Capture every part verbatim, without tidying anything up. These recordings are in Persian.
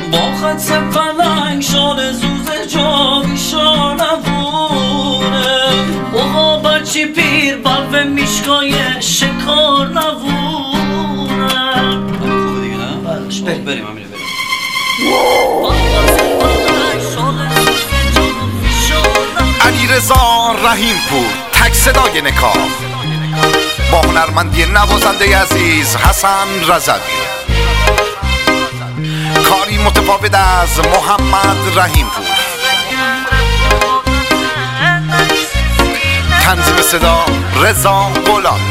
با خط پلنگ شال زوزه جاوی شانوونه اوها بچی پیر بلوه میشکای شکار نوونه. خوبه دیگه نه؟ برش بریم بریم همینه بریم. علیرضا رحیمپور تک صدای نکاح با هنرمندی نوازنده عزیز حسن رضوی. کاری متفاوت از محمد رحیمپور. تنظیم صدا رضا غلامی.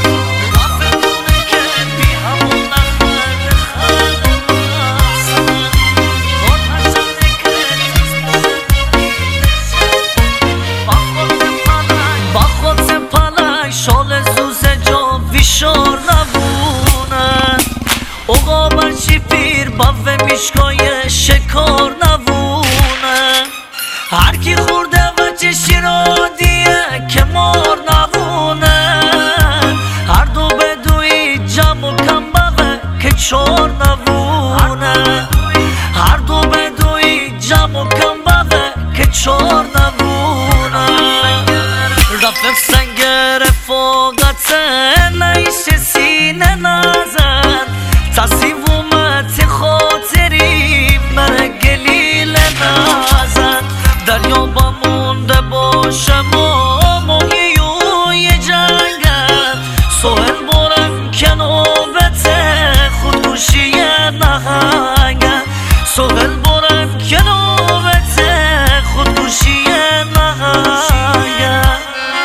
شور نبونه اوقا برچی پیر باوه میشکای شکار نبونه هر کی خورده و چشی را دیه که مار نبونه هر دو بدوی جمع و کم باوه که چار نبونه هر دو بدوی جمع و کم باوه که چار نبونه رفق سنگر فوقته نیشه سینه نزن تصیب اومد خاطری من گلیل نزن دریا بمونده باشه ما ماهیوی جنگل سوهل برن که نوبته خودکشی نهنگل سوهل برن که نوبته خودکشی نهنگل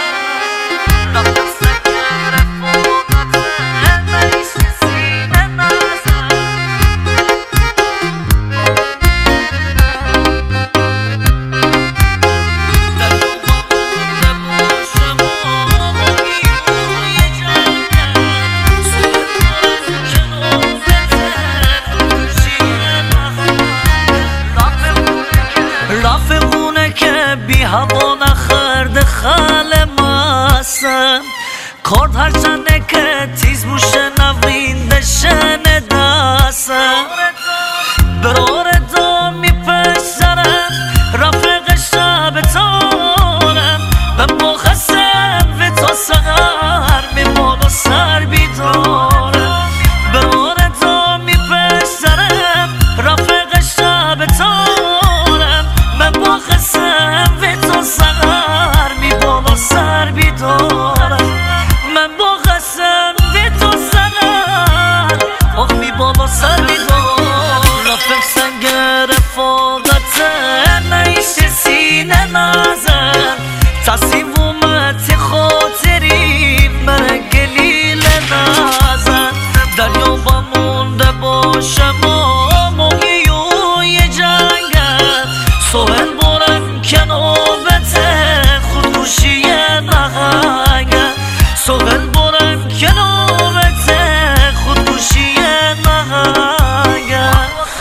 بی هوا نخرده خل ماسم کارد هر چنه که تیز بوشه نوینده شنه دستم برار دا میپسرم رفق شب تارم من مخصم و تا سهر می بالا سر بیدارم برار دا میپسرم رفق شب تارم من مخصم سر می بالا سر بیدارم من با قسم به تو سر آخ می بالا سر بیدارم رفق سنگ رفاقته نیشه سینه نزن تصیب اومد خاطری من گلیل نزن دریا بمونده باشه ما ماهیوی جنگل سوهل برن که نوبته خودکشی نهنگل سوهل برن که نوبته خودکشی نهنگل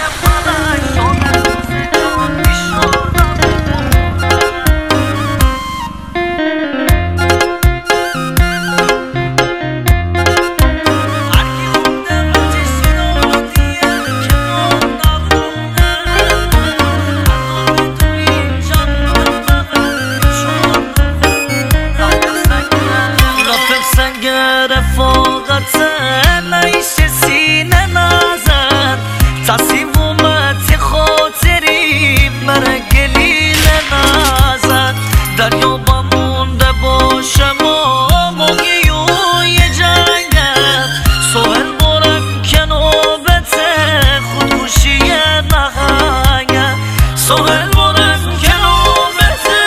رفاقته نیشه سینه نزن تصیب اومد خاطری من گلیل نزن دریا بمونده باشه ما ماهیوی جنگل سوهل برن که نوبته خودکشی نهنگل سوهل برن که نوبته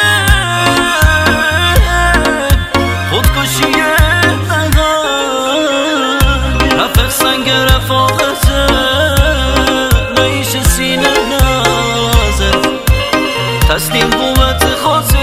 خودکشی سنگ رفاقته نیشه سینه نازه تسلیم قوت خاطر